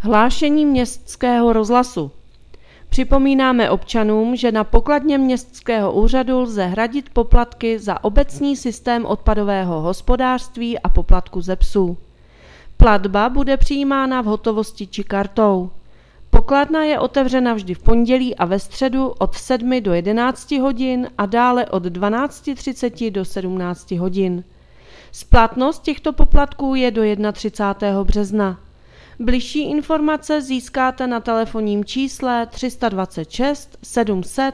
Hlášení Městského rozhlasu. Připomínáme občanům, že na pokladně Městského úřadu lze hradit poplatky za obecní systém odpadového hospodářství a poplatku ze psů. Platba bude přijímána v hotovosti či kartou. Pokladna je otevřena vždy v pondělí a ve středu od 7 do 11 hodin a dále od 12:30 do 17 hodin. Splatnost těchto poplatků je do 31. března. Bližší informace získáte na telefonním čísle 326 700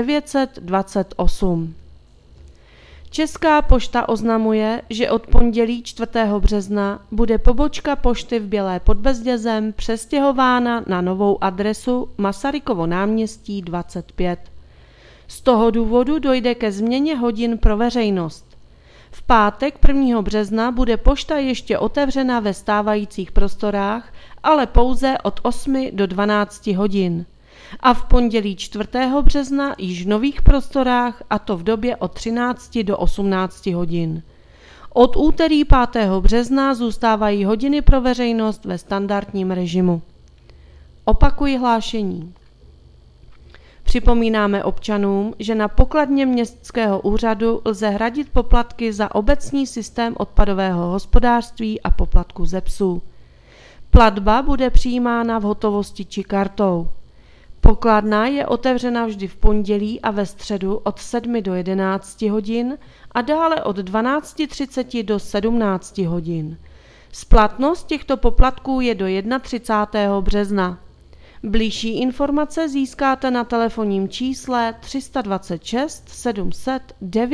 928. Česká pošta oznamuje, že od pondělí 4. března bude pobočka pošty v Bělé pod Bezdězem přestěhována na novou adresu Masarykovo náměstí 25. Z toho důvodu dojde ke změně hodin pro veřejnost. V pátek 1. března bude pošta ještě otevřena ve stávajících prostorách, ale pouze od 8 do 12 hodin. A v pondělí 4. března již v nových prostorách, a to v době od 13 do 18 hodin. Od úterý 5. března zůstávají hodiny pro veřejnost ve standardním režimu. Opakuji hlášení. Připomínáme občanům, že na pokladně Městského úřadu lze hradit poplatky za obecní systém odpadového hospodářství a poplatku ze psů. Platba bude přijímána v hotovosti či kartou. Pokladna je otevřena vždy v pondělí a ve středu od 7 do 11 hodin a dále od 12:30 do 17 hodin. Splatnost těchto poplatků je do 31. března. Bližší informace získáte na telefonním čísle 326 700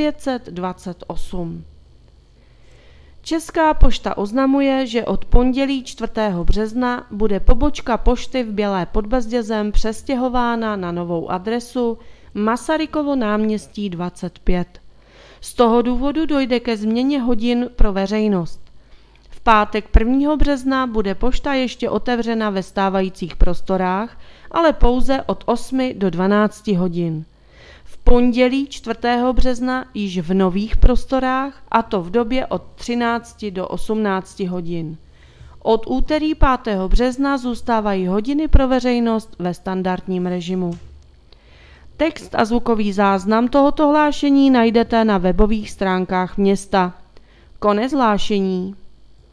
928. Česká pošta oznamuje, že od pondělí 4. března bude pobočka pošty v Bělé pod Bezdězem přestěhována na novou adresu Masarykovo náměstí 25. Z toho důvodu dojde ke změně hodin pro veřejnost. V pátek 1. března bude pošta ještě otevřena ve stávajících prostorách, ale pouze od 8 do 12 hodin. V pondělí 4. března již v nových prostorách, a to v době od 13 do 18 hodin. Od úterý 5. března zůstávají hodiny pro veřejnost ve standardním režimu. Text a zvukový záznam tohoto hlášení najdete na webových stránkách města. Konec hlášení.